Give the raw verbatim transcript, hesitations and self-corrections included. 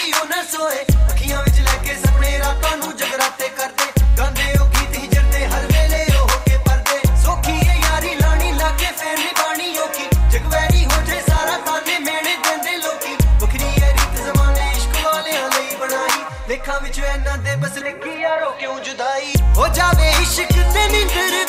भी हो न सोए अखियां विच लैके सपने रातां नू जगराते करदे गांदे ओ गीत ही जरदे हर वेले ओ होके परदे सौखी ए यारी लानी लागे फेर निभानी औखी जगवैरी हो जाए सारा ताने मेणे देंदे लोकी वखरी ए रीत जमाने इश्क वालियां लई बनाई लेखां विच इन्हां दे बस लिखी यारो क्यों जुदाई हो जावे इश्क ते नींदर